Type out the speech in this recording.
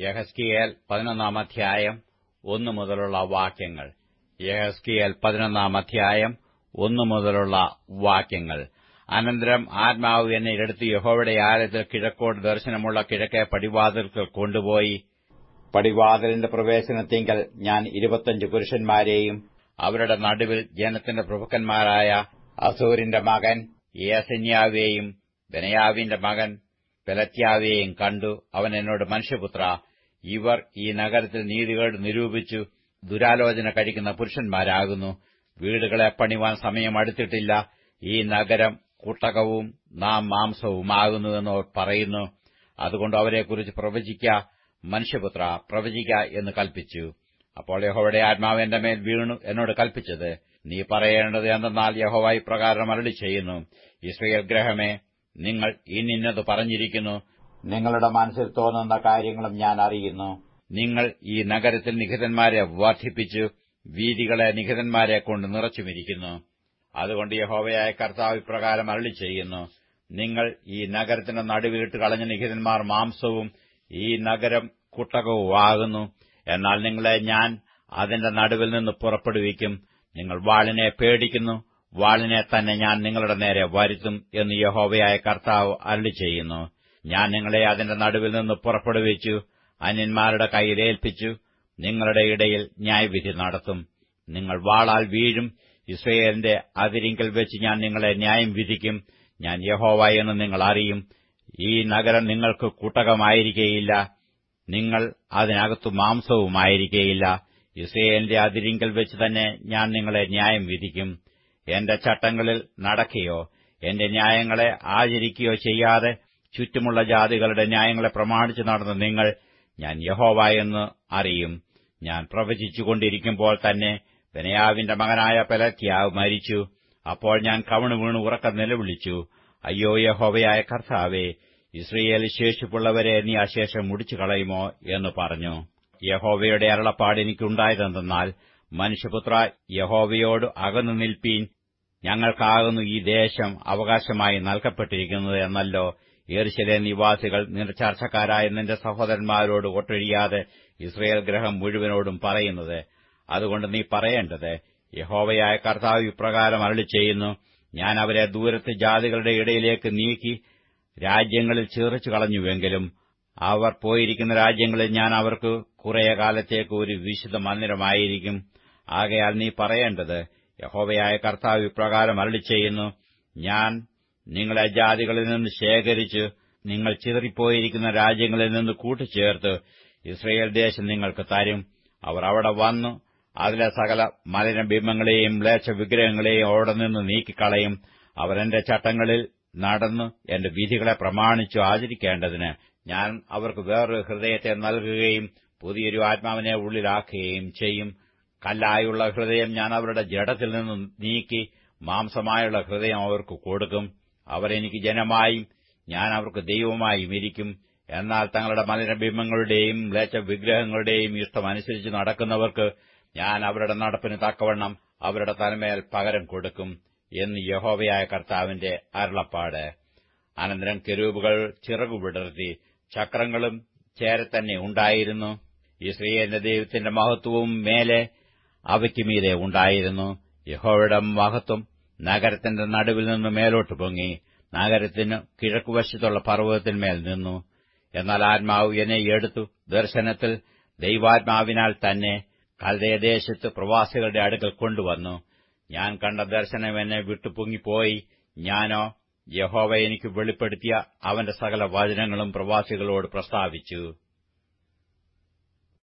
യെഹെസ്കേൽ 11 അധ്യായം 1 മുതലുള്ള വാക്യങ്ങൾ. യെഹെസ്കേൽ 11 അധ്യായം 1 മുതലുള്ള വാക്യങ്ങൾ. അനന്തരം ആത്മാവ് എന്നെ എടുത്ത് യഹോവയുടെ ആലയത്തിൽ കിഴക്കോട്ട് ദർശനമുള്ള കിഴക്കെ പടിവാതിൽക്കൽ കൊണ്ടുപോയി. പടിവാതിലിന്റെ പ്രവേശനത്തിങ്കൽ ഞാൻ 25 പുരുഷന്മാരെയും അവരുടെ നടുവിൽ ജനത്തിന്റെ പ്രഭുക്കന്മാരായ അസൂരിന്റെ മകൻ യേസന്യാവെയും ബെനയാവിന്റെ മകൻ പെലത്യാവെയും കണ്ടു. അവൻ എന്നോട്, മനുഷ്യപുത്രാ, ഇവർ ഈ നഗരത്തിൽ നീതികേട് നിരൂപിച്ചു ദുരാലോചന കഴിക്കുന്ന പുരുഷന്മാരാകുന്നു. വീടുകളെ പണിവാൻ സമയം അടുത്തിട്ടില്ല. ഈ നഗരം കുട്ടകവും നാം മാംസവുമാകുന്നുവെന്ന് പറയുന്നു. അതുകൊണ്ട് അവരെക്കുറിച്ച് പ്രവചിക്ക, മനുഷ്യപുത്ര, പ്രവചിക്ക എന്ന് കൽപ്പിച്ചു. അപ്പോൾ യഹോവയുടെ ആത്മാവ് എന്റെ മേൽ വീണു എന്നോട് കൽപ്പിച്ചത്, നീ പറയേണ്ടത് എന്തെന്നാൽ, യഹോവ ഇപ്രകാരം അരുളി ചെയ്യുന്നു, യിസ്രായേൽ ഗൃഹമേ, നിങ്ങൾ ഇന്നത് പറഞ്ഞിരിക്കുന്നു. നിങ്ങളുടെ മനസ്സിൽ തോന്നുന്ന കാര്യങ്ങളും ഞാൻ അറിയുന്നു. നിങ്ങൾ ഈ നഗരത്തിൽ നിഹിതന്മാരെ വർദ്ധിപ്പിച്ചു വീഥികളെ നിഹിതന്മാരെ കൊണ്ട് നിറച്ചുമിരിക്കുന്നു. അതുകൊണ്ട് യഹോവയായ കർത്താവ് ഇപ്രകാരം അരുളി ചെയ്യുന്നു, നിങ്ങൾ ഈ നഗരത്തിന്റെ നടുവിലിട്ട് കളഞ്ഞ നിഹിതന്മാർ മാംസവും ഈ നഗരം കുട്ടകവുമാകുന്നു. എന്നാൽ നിങ്ങളെ ഞാൻ അതിന്റെ നടുവിൽ നിന്ന് പുറപ്പെടുവിക്കും. നിങ്ങൾ വാളിനെ പേടിക്കുന്നു. വാളിനെ തന്നെ ഞാൻ നിങ്ങളുടെ നേരെ വരുത്തും എന്ന് യഹോവയായ കർത്താവ് അരുളി ചെയ്യുന്നു. ഞാൻ നിങ്ങളെ അതിന്റെ നടുവിൽ നിന്ന് പുറപ്പെടുവിച്ചു അന്യന്മാരുടെ കയ്യിൽ ഏൽപ്പിച്ചു. നിങ്ങളുടെ ഇടയിൽ ന്യായവിധി നടത്തും. നിങ്ങൾ വാളാൽ വീഴും. യിസ്രായേലിന്റെ അതിരിങ്കൽ വെച്ച് ഞാൻ നിങ്ങളെ ന്യായം വിധിക്കും. ഞാൻ യഹോവ എന്ന് നിങ്ങൾ അറിയും. ഈ നഗരം നിങ്ങൾക്ക് കുട്ടകമായിരിക്കയില്ല. നിങ്ങൾ അതിനകത്തു മാംസവുമായിരിക്കയില്ല. യിസ്രായേലിന്റെ അതിരിങ്കൽ വെച്ച് തന്നെ ഞാൻ നിങ്ങളെ ന്യായം വിധിക്കും. എന്റെ ചട്ടങ്ങളിൽ നടക്കുകയോ എന്റെ ന്യായങ്ങളെ ആചരിക്കുകയോ ചെയ്യാതെ ചുറ്റുമുള്ള ജാതികളുടെ ന്യായങ്ങളെ പ്രമാണിച്ചു നടന്ന നിങ്ങൾ, ഞാൻ യഹോവ എന്ന് അറിയും. ഞാൻ പ്രവചിച്ചുകൊണ്ടിരിക്കുമ്പോൾ തന്നെ ബെനയാവിന്റെ മകനായ പെലത്യാവ് മരിച്ചു. അപ്പോൾ ഞാൻ കവിണ് വീണ് ഉറക്കം നിലവിളിച്ചു, അയ്യോ യഹോവയായ കർത്താവേ, യിസ്രായേലിൽ ശേഷിപ്പുള്ളവരെ നീ അശേഷം മുടിച്ചു കളയുമോ എന്ന് പറഞ്ഞു. യഹോവയുടെ അരുളപ്പാട് എനിക്കുണ്ടായതെന്തെന്നാൽ, മനുഷ്യപുത്ര, യഹോവയോട് അകന്നു നിൽപ്പീൻ. ഞങ്ങൾക്കാകുന്നു ഈ ദേശം അവകാശമായി നൽകപ്പെട്ടിരിക്കുന്നത് എന്നല്ലോ യെരൂശലേം നിവാസികൾ നിന്റെ ചർച്ചക്കാരായ നിന്റെ സഹോദരന്മാരോട് ഒട്ടൊഴിയാതെ യിസ്രായേൽ ഗൃഹം മുഴുവനോടും പറയുന്നത്. അതുകൊണ്ട് നീ പറയേണ്ടത്, യഹോവയായ കർത്താവ് ഇപ്രകാരം അരുളി ചെയ്യുന്നു, ഞാൻ അവരെ ദൂരത്ത് ജാതികളുടെ ഇടയിലേക്ക് നീക്കി രാജ്യങ്ങളിൽ ചിതറിച്ചു കളഞ്ഞുവെങ്കിലും അവർ പോയിരിക്കുന്ന രാജ്യങ്ങളിൽ ഞാൻ അവർക്ക് കുറേ കാലത്തേക്ക് ഒരു വിശുദ്ധ മന്ദിരമായിരിക്കും. ആകയാൽ നീ പറയേണ്ടത്, യഹോവയായ കർത്താവ് ഇപ്രകാരം അരുളി ചെയ്യുന്നു, ഞാൻ നിങ്ങളെ ജാതികളിൽ നിന്ന് ശേഖരിച്ച് നിങ്ങൾ ചിതറിപ്പോയിരിക്കുന്ന രാജ്യങ്ങളിൽ നിന്ന് കൂട്ടിച്ചേർത്ത് യിസ്രായേൽ ദേശം നിങ്ങൾക്ക് തരും. അവർ അവിടെ വന്നു അതിലെ സകല മലിനബിംബങ്ങളെയും മ്ലേച്ഛവിഗ്രഹങ്ങളെയും അവിടെ നിന്ന് നീക്കിക്കളയും. അവർ എന്റെ ചട്ടങ്ങളിൽ നടന്നു എന്റെ വിധികളെ പ്രമാണിച്ചു ആചരിക്കേണ്ടതിന് ഞാൻ അവർക്ക് വേറൊരു ഹൃദയത്തെ നൽകുകയും പുതിയൊരു ആത്മാവിനെ ഉള്ളിലാക്കുകയും ചെയ്യും. കല്ലായുള്ള ഹൃദയം ഞാൻ അവരുടെ ജഡത്തിൽ നിന്ന് നീക്കി മാംസമായുള്ള ഹൃദയം അവർക്ക് കൊടുക്കും. അവർ എനിക്ക് ജനമായും ഞാൻ അവർക്ക് ദൈവമായും ഇരിക്കും. എന്നാൽ തങ്ങളുടെ മലിനബിംബങ്ങളുടെയും മ്ലേച്ഛവിഗ്രഹങ്ങളുടെയും ഇഷ്ടമനുസരിച്ച് നടക്കുന്നവർക്ക് ഞാൻ അവരുടെ നടപ്പിന് തക്കവണ്ണം അവരുടെ തലമേൽ പകരം കൊടുക്കും എന്ന് യഹോവയായ കർത്താവിന്റെ അരുളപ്പാട്. അനന്തരം കെരൂബുകൾ ചിറകുവിടർത്തി, ചക്രങ്ങളും ചേരത്തന്നെ ഉണ്ടായിരുന്നു. യിസ്രായേലിന്റെ ദൈവത്തിന്റെ മഹത്വവും മേലെ അവയ്ക്ക് മീതെ ഉണ്ടായിരുന്നു. യഹോവയുടെ മഹത്വം നഗരത്തിന്റെ നടുവിൽ നിന്ന് മേലോട്ട് പൊങ്ങി നഗരത്തിന് കിഴക്കുവശത്തുള്ള പർവ്വതത്തിന്മേൽ നിന്നു. എന്നാൽ ആത്മാവ് എന്നെ എടുത്തു ദർശനത്തിൽ ദൈവാത്മാവിനാൽ തന്നെ കൽദയദേശത്ത് പ്രവാസികളുടെ അടുക്കൽ കൊണ്ടുവന്നു. ഞാൻ കണ്ട ദർശനം എന്നെ വിട്ടു പൊങ്ങിപ്പോയി. ഞാനോ യഹോവ എനിക്ക് വെളിപ്പെടുത്തിയ അവന്റെ സകല വചനങ്ങളും പ്രവാസികളോട് പ്രസ്താവിച്ചു.